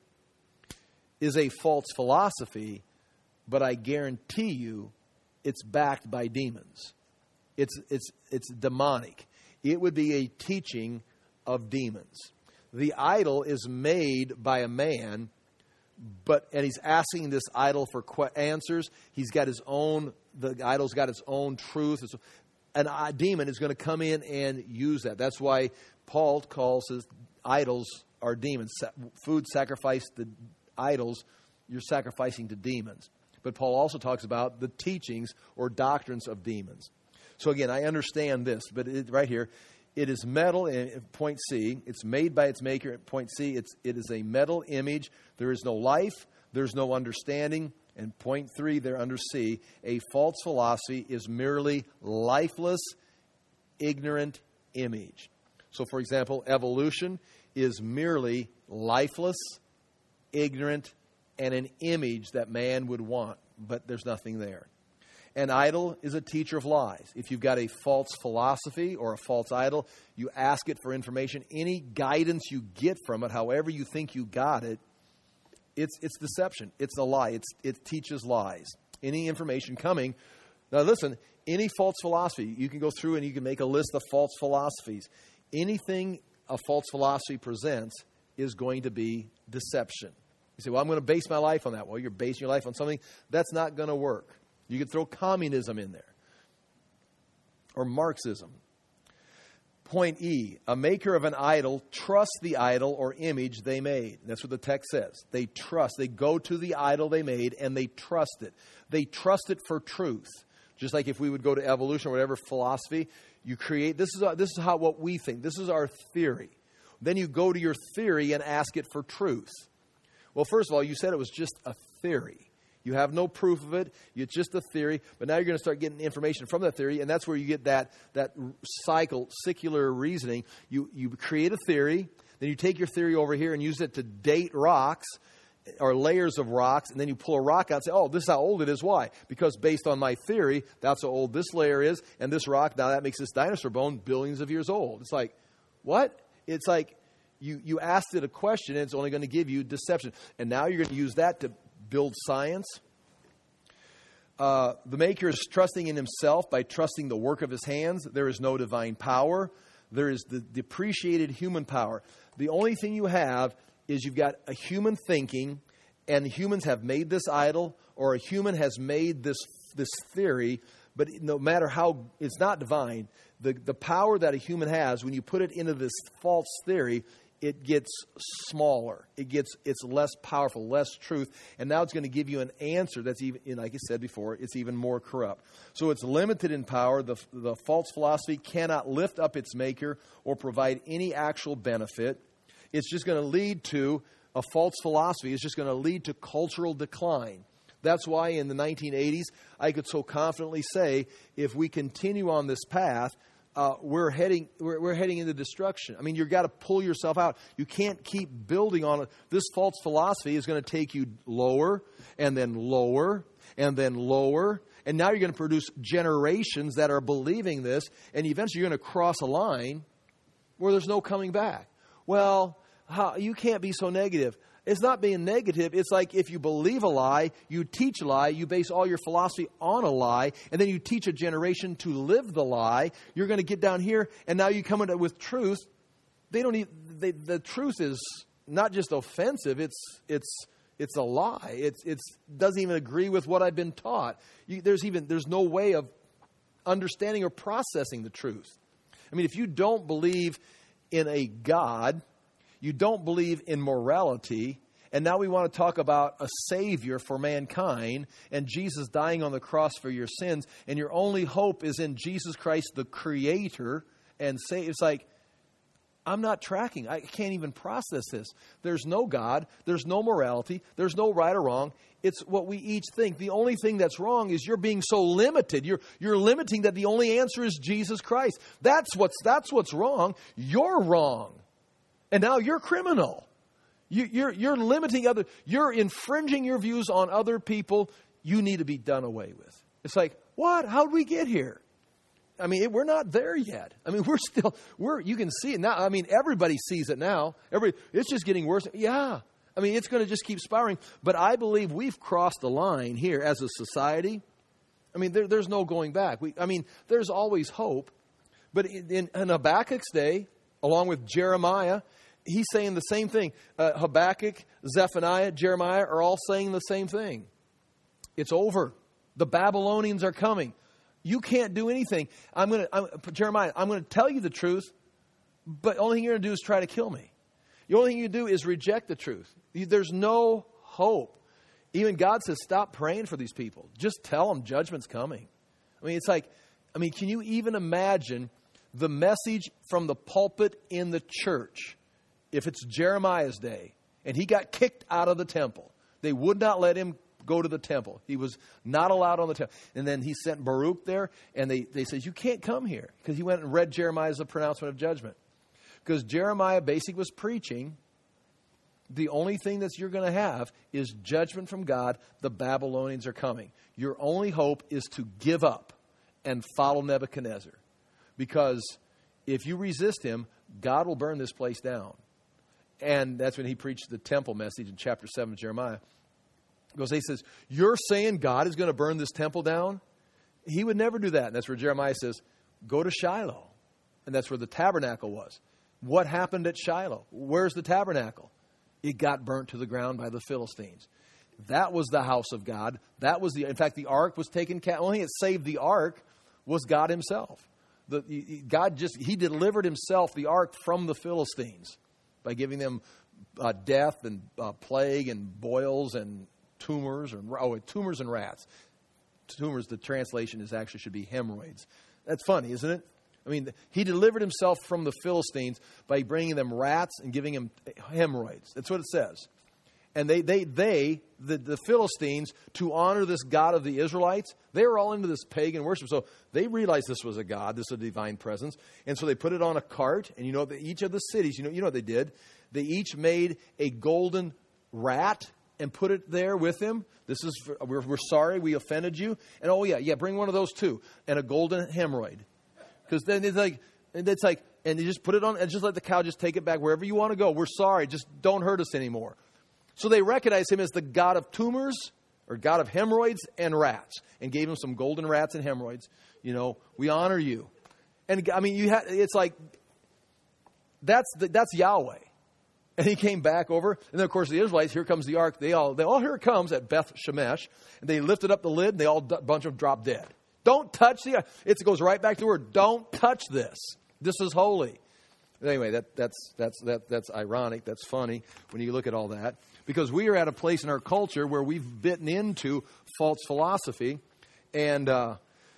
is a false philosophy, but I guarantee you it's backed by demons. It's it's it's demonic. It would be a teaching of demons. The idol is made by a man, but and he's asking this idol for que- answers. He's got his own, the idol's got its own truth. It's, an a demon is going to come in and use that. That's why Paul calls his idols are demons. Sa- food sacrificed to idols, you're sacrificing to demons. But Paul also talks about the teachings or doctrines of demons. So again, I understand this, but it, right here, it is metal, in point C. It's made by its maker. At point C, it's, it is a metal image. There is no life. There's no understanding. And point three, there under C, a false philosophy is merely lifeless, ignorant image. So, for example, evolution is merely lifeless, ignorant, and an image that man would want, but there's nothing there. An idol is a teacher of lies. If you've got a false philosophy or a false idol, you ask it for information. Any guidance you get from it, however you think you got it, it's it's deception. It's a lie. It's, it teaches lies. Any information coming. Now listen, any false philosophy, you can go through and you can make a list of false philosophies. Anything a false philosophy presents is going to be deception. You say, well, I'm going to base my life on that. Well, you're basing your life on something. That's not going to work. You could throw communism in there. Or Marxism. Point E, a maker of an idol trusts the idol or image they made. That's what the text says. They trust. They go to the idol they made and they trust it. They trust it for truth. Just like if we would go to evolution or whatever philosophy, you create, this is, this is how what we think. This is our theory. Then you go to your theory and ask it for truth. Well, first of all, you said it was just a theory. You have no proof of it. It's just a theory. But now you're going to start getting information from that theory, and that's where you get that that cycle, secular reasoning. You you create a theory, then you take your theory over here and use it to date rocks or layers of rocks, and then you pull a rock out and say, oh, this is how old it is. Why? Because based on my theory, that's how old this layer is, and this rock, now that makes this dinosaur bone billions of years old. It's like, what? It's like you, you asked it a question, and it's only going to give you deception. And now you're going to use that to build science. Uh, the maker is trusting in himself by trusting the work of his hands. There is no divine power. There is the depreciated human power. The only thing you have is you've got a human thinking, and humans have made this idol, or a human has made this this theory, but no matter how, it's not divine. The, the power that a human has, when you put it into this false theory, it gets smaller. It gets, it's less powerful, less truth. And now it's going to give you an answer that's even, like I said before, it's even more corrupt. So it's limited in power. The, the false philosophy cannot lift up its maker or provide any actual benefit. It's just going to lead to, a false philosophy is just going to lead to cultural decline. That's why in the nineteen eighties, I could so confidently say, if we continue on this path, uh, we're heading we're, we're heading into destruction. I mean, you've got to pull yourself out. You can't keep building on it. This false philosophy is going to take you lower and then lower and then lower. And now you're going to produce generations that are believing this, and eventually you're going to cross a line where there's no coming back. Well, how, you can't be so negative. It's not being negative. It's like if you believe a lie, you teach a lie, you base all your philosophy on a lie, and then you teach a generation to live the lie. You're going to get down here, and now you come in with truth. They don't. Even, they, the truth is not just offensive. It's it's it's a lie. It's it's doesn't even agree with what I've been taught. You, there's even there's no way of understanding or processing the truth. I mean, if you don't believe in a God, you don't believe in morality, and now we want to talk about a Savior for mankind and Jesus dying on the cross for your sins, and your only hope is in Jesus Christ, the Creator, and say it's like, I'm not tracking. I can't even process this. There's no God. There's no morality. There's no right or wrong. It's what we each think. The only thing that's wrong is you're being so limited. You're you're limiting that the only answer is Jesus Christ. That's what's that's what's wrong. You're wrong. And now you're criminal. You, you're, you're limiting other, you're infringing your views on other people. You need to be done away with. It's like, what? How did we get here? I mean, it, we're not there yet. I mean, we're still, we're, you can see it now. I mean, everybody sees it now. Every, it's just getting worse. Yeah. I mean, it's going to just keep spiraling. But I believe we've crossed the line here as a society. I mean, there, there's no going back. We, I mean, there's always hope. But in, in, in Habakkuk's day, along with Jeremiah, he's saying the same thing. Uh, Habakkuk, Zephaniah, Jeremiah are all saying the same thing. It's over. The Babylonians are coming. You can't do anything. I'm going to, Jeremiah, I'm going to tell you the truth, but the only thing you're going to do is try to kill me. The only thing you do is reject the truth. There's no hope. Even God says, stop praying for these people. Just tell them judgment's coming. I mean, it's like, I mean, can you even imagine the message from the pulpit in the church? If it's Jeremiah's day, and he got kicked out of the temple, they would not let him go to the temple. He was not allowed on the temple. And then he sent Baruch there, and they, they said, you can't come here. Because he went and read Jeremiah's pronouncement of judgment. Because Jeremiah basically was preaching, the only thing that you're going to have is judgment from God. The Babylonians are coming. Your only hope is to give up and follow Nebuchadnezzar. Because if you resist him, God will burn this place down. And that's when he preached the temple message in chapter seven of Jeremiah. Because he says, you're saying God is going to burn this temple down? He would never do that. And that's where Jeremiah says, go to Shiloh. And that's where the tabernacle was. What happened at Shiloh? Where's the tabernacle? It got burnt to the ground by the Philistines. That was the house of God. That was the, in fact, the ark was taken, the only thing that saved the ark was God himself. The, God just, he delivered himself, the ark, from the Philistines by giving them uh, death and uh, plague and boils and tumors, or oh, tumors and rats. Tumors, the translation is actually should be hemorrhoids. That's funny, isn't it? I mean, he delivered himself from the Philistines by bringing them rats and giving them hemorrhoids. That's what it says. And they, they, they, the, the Philistines, to honor this God of the Israelites, they were all into this pagan worship. So they realized this was a God, this was a divine presence. And so they put it on a cart. And you know, the, each of the cities, you know, you know what they did? They each made a golden rat and put it there with him. This is, for, we're, we're sorry we offended you. And oh yeah, yeah, bring one of those too. And a golden hemorrhoid. Because then it's like, it's like, and you just put it on, and just let the cow just take it back wherever you want to go. We're sorry, just don't hurt us anymore. So they recognized him as the God of tumors, or God of hemorrhoids and rats, and gave him some golden rats and hemorrhoids. You know, we honor you. And I mean, you had, it's like, that's the, that's Yahweh. And he came back over, and then of course the Israelites, here comes the ark. They all, they all, here it comes at Beth Shemesh, and they lifted up the lid, and they all, a bunch of them dropped dead. Don't touch the, it goes right back to the word, don't touch this. This is holy. Anyway, that, that's, that's, that, that's ironic. That's funny when you look at all that. Because we are at a place in our culture where we've bitten into false philosophy, and uh,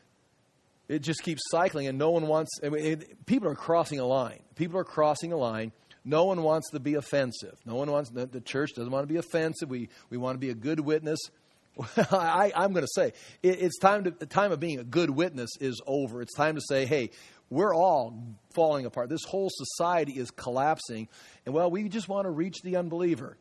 it just keeps cycling, and no one wants, I mean, it, people are crossing a line. People are crossing a line. No one wants to be offensive. No one wants, the, the church doesn't want to be offensive. We, we want to be a good witness. I, I'm going to say it, it's time to the time of being a good witness is over. It's time to say, hey, we're all falling apart. This whole society is collapsing. And, well, we just want to reach the unbeliever.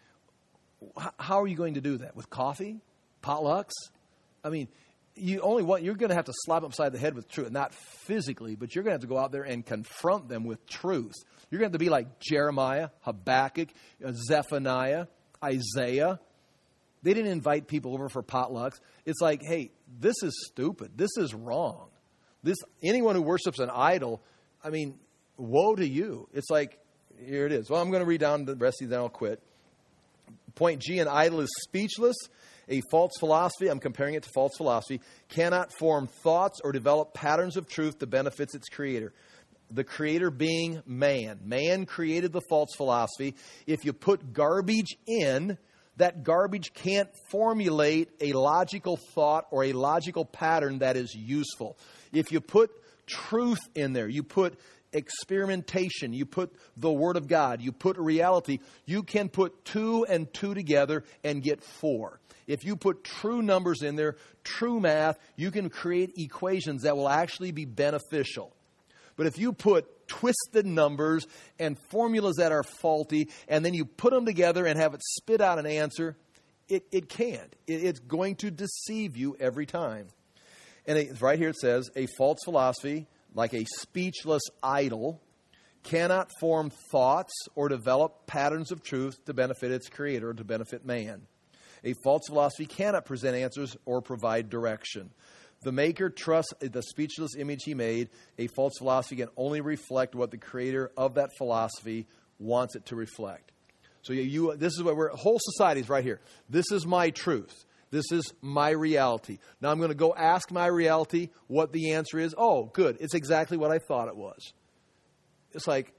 H- how are you going to do that? With coffee? Potlucks? I mean, you only want, you're going to have to slap them upside the head with truth. Not physically, but you're going to have to go out there and confront them with truth. You're going to have to be like Jeremiah, Habakkuk, Zephaniah, Isaiah. They didn't invite people over for potlucks. It's like, hey, this is stupid. This is wrong. This anyone who worships an idol, I mean, woe to you. It's like, here it is. Well, I'm going to read down the rest of these, then I'll quit. Point G, an idol is speechless. A false philosophy, I'm comparing it to false philosophy, cannot form thoughts or develop patterns of truth to benefit its creator. The creator being man. Man created the false philosophy. If you put garbage in, that garbage can't formulate a logical thought or a logical pattern that is useful. If you put truth in there, you put experimentation, you put the Word of God, you put reality, you can put two and two together and get four. If you put true numbers in there, true math, you can create equations that will actually be beneficial. But if you put twisted numbers and formulas that are faulty, and then you put them together and have it spit out an answer, it, it can't. It, it's going to deceive you every time. And it, right here it says, a false philosophy, like a speechless idol, cannot form thoughts or develop patterns of truth to benefit its creator, to benefit man. A false philosophy cannot present answers or provide direction. The maker trusts the speechless image he made. A false philosophy can only reflect what the creator of that philosophy wants it to reflect. So you, you this is what we're, whole society is right here. This is my truth. This is my reality. Now I'm going to go ask my reality what the answer is. Oh, good. It's exactly what I thought it was. It's like,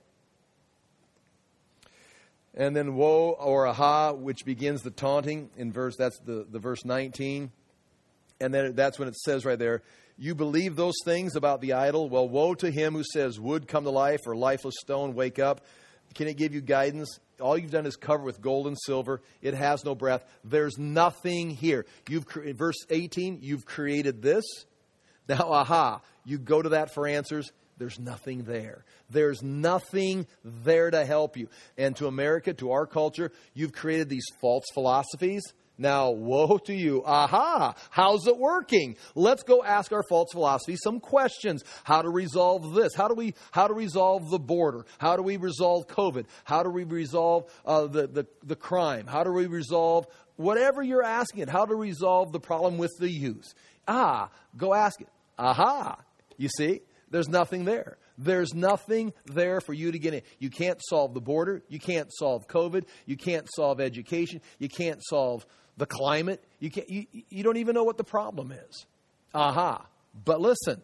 and then woe or aha, which begins the taunting in verse, that's the, the verse nineteen. And then that's when it says right there, you believe those things about the idol? Well, woe to him who says, wood come to life, or lifeless stone, wake up. Can it give you guidance? All you've done is cover with gold and silver. It has no breath. There's nothing here. You've cre- verse eighteen, you've created this. Now, aha, you go to that for answers. There's nothing there. There's nothing there to help you. And to America, to our culture, you've created these false philosophies. Now, woe to you. Aha! How's it working? Let's go ask our false philosophy some questions. How to resolve this? How do we how to resolve the border? How do we resolve COVID? How do we resolve uh, the, the, the crime? How do we resolve whatever you're asking it? How to resolve the problem with the youth? Ah, go ask it. Aha! You see? There's nothing there. There's nothing there for you to get in. You can't solve the border. You can't solve COVID. You can't solve education. You can't solve the climate. You can't. You, you don't even know what the problem is. Aha. But listen.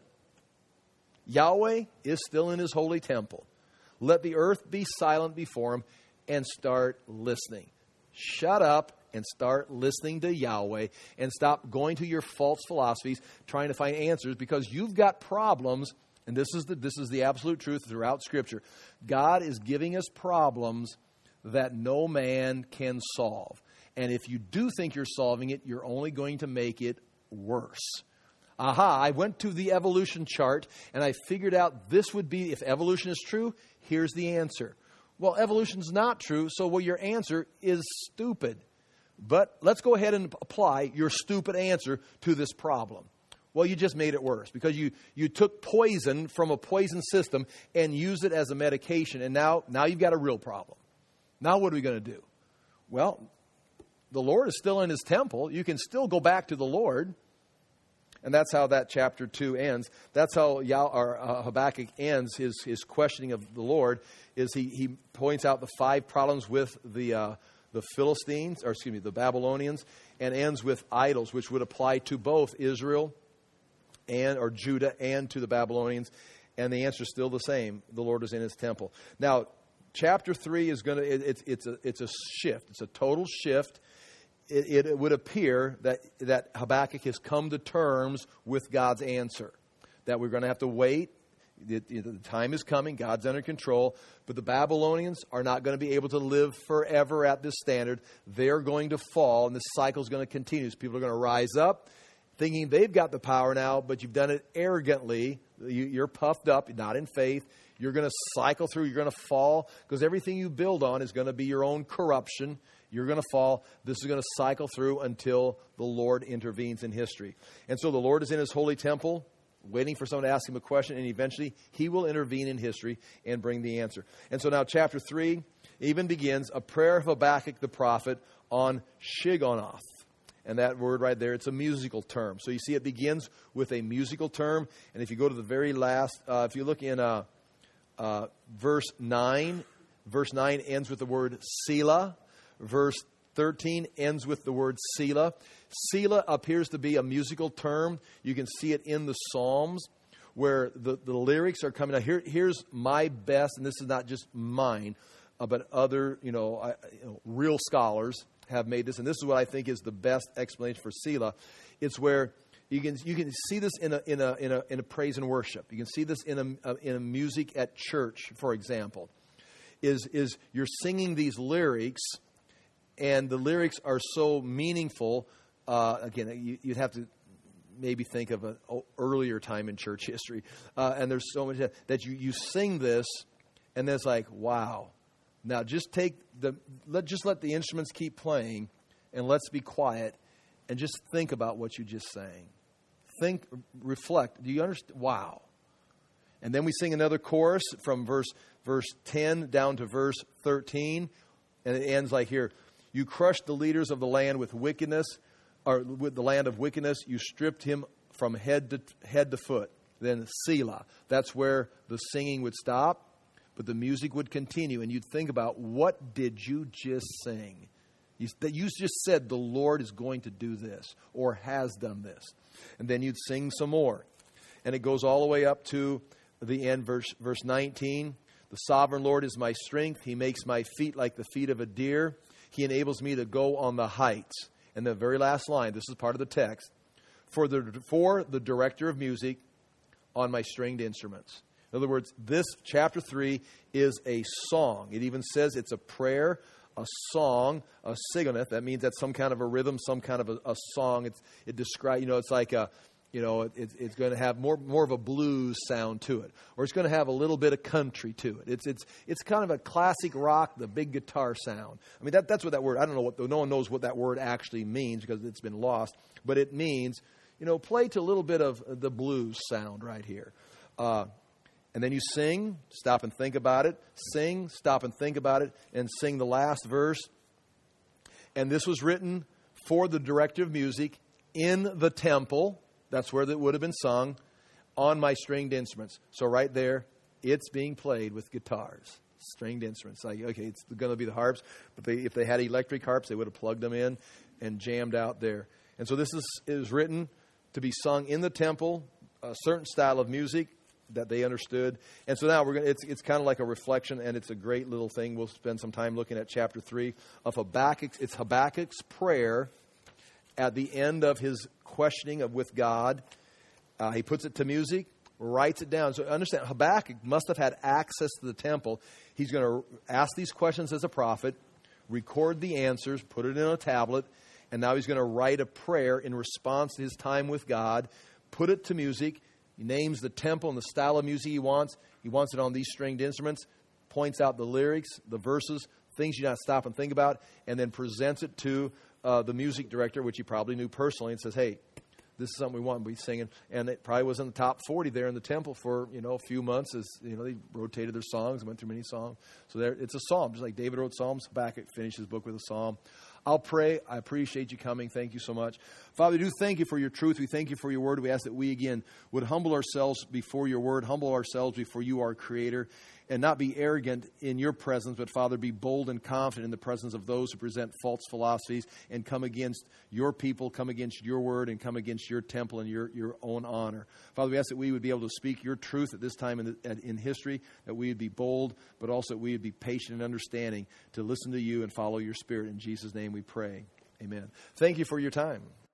Yahweh is still in his holy temple. Let the earth be silent before him and start listening. Shut up and start listening to Yahweh and stop going to your false philosophies trying to find answers because you've got problems. And this is the this is the absolute truth throughout Scripture. God is giving us problems that no man can solve. And if you do think you're solving it, you're only going to make it worse. Aha, I went to the evolution chart and I figured out this would be, if evolution is true, here's the answer. Well, evolution's not true, so well, your answer is stupid. But let's go ahead and apply your stupid answer to this problem. Well, you just made it worse because you, you took poison from a poison system and used it as a medication. And now, now you've got a real problem. Now what are we going to do? Well, the Lord is still in his temple. You can still go back to the Lord. And that's how that chapter two ends. That's how Yah, or, uh, Habakkuk ends his, his questioning of the Lord. Is he, he points out the five problems with the uh, the Philistines, or excuse me, the Babylonians, and ends with idols, which would apply to both Israel and or Judah and to the Babylonians. And the answer is still the same. The Lord is in his temple. Now, chapter three is going to, it, it, it's a it's a shift. It's a total shift. It, it would appear that, that Habakkuk has come to terms with God's answer. That we're going to have to wait The, the time is coming. God's under control. But the Babylonians are not going to be able to live forever at this standard. They're going to fall, and this cycle is going to continue. So people are going to rise up thinking they've got the power now, but you've done it arrogantly. You, you're puffed up, not in faith. You're going to cycle through. You're going to fall because everything you build on is going to be your own corruption. You're going to fall. This is going to cycle through until the Lord intervenes in history. And so the Lord is in his holy temple, waiting for someone to ask him a question, and eventually he will intervene in history and bring the answer. And so now chapter three even begins a prayer of Habakkuk the prophet on Shigionoth. And that word right there, it's a musical term. So you see it begins with a musical term. And if you go to the very last, uh, if you look in uh, uh, verse nine, verse nine ends with the word Selah. Verse thirteen ends with the word Selah. Selah appears to be a musical term. You can see it in the Psalms where the, the lyrics are coming out. Here, here's my best, and this is not just mine, uh, but other, you know, I, you know, real scholars have made this, and this is what I think is the best explanation for Selah. It's where you can you can see this in a in a in a in a praise and worship. You can see this in a in a music at church, for example. Is is you're singing these lyrics, and the lyrics are so meaningful. Uh, again, you, you'd have to maybe think of an earlier time in church history, uh, and there's so much that you you sing this, and then it's like, wow. Now, just take the let just let the instruments keep playing, and let's be quiet, and just think about what you just sang. Think, reflect. Do you understand? Wow! And then we sing another chorus from verse verse ten down to verse thirteen, and it ends like here: "You crushed the leaders of the land with wickedness, or with the land of wickedness. You stripped him from head to head to foot." Then Selah. That's where the singing would stop. But the music would continue, and you'd think about, what did you just sing? You, that you just said the Lord is going to do this or has done this. And then you'd sing some more. And it goes all the way up to the end, verse, verse nineteen. "The sovereign Lord is my strength. He makes my feet like the feet of a deer. He enables me to go on the heights." And the very last line, this is part of the text. For the, for the director of music on my stringed instruments. In other words, this chapter three is a song. It even says it's a prayer, a song, a sigoneth. That means that's some kind of a rhythm, some kind of a, a song. It's, it describes, you know, it's like a, you know, it, it's going to have more more of a blues sound to it, or it's going to have a little bit of country to it. It's it's it's kind of a classic rock, the big guitar sound. I mean, that that's what that word. I don't know what no one knows what that word actually means because it's been lost. But it means, you know, play to a little bit of the blues sound right here. Uh, And then you sing, stop and think about it. Sing, stop and think about it. And sing the last verse. And this was written for the director of music in the temple. That's where it would have been sung. On my stringed instruments. So right there, it's being played with guitars. Stringed instruments. Like, okay, it's going to be the harps. But they, if they had electric harps, they would have plugged them in and jammed out there. And so this is, is written to be sung in the temple. A certain style of music that they understood. And so now we're going to, it's it's kind of like a reflection, and it's a great little thing. We'll spend some time looking at chapter three of Habakkuk. It's Habakkuk's prayer at the end of his questioning of with God. Uh, he puts it to music, writes it down. So understand, Habakkuk must have had access to the temple. He's going to ask these questions as a prophet, record the answers, put it in a tablet, and now he's going to write a prayer in response to his time with God, put it to music. He names the temple and the style of music he wants. He wants it on these stringed instruments, points out the lyrics, the verses, things you got to stop and think about, and then presents it to uh, the music director, which he probably knew personally, and says, hey, this is something we want to be singing. And it probably was in the top forty there in the temple for, you know, a few months as, you know, they rotated their songs, went through many songs. So there, it's a psalm. Just like David wrote psalms, Habakkuk finished his book with a psalm. I'll pray. I appreciate you coming. Thank you so much. Father, we do thank you for your truth. We thank you for your word. We ask that we, again, would humble ourselves before your word, humble ourselves before you, our creator, and not be arrogant in your presence, but, Father, be bold and confident in the presence of those who present false philosophies and come against your people, come against your word, and come against your temple and your, your own honor. Father, we ask that we would be able to speak your truth at this time in, the, in history, that we would be bold, but also that we would be patient and understanding to listen to you and follow your spirit. In Jesus' name we pray. Amen. Thank you for your time.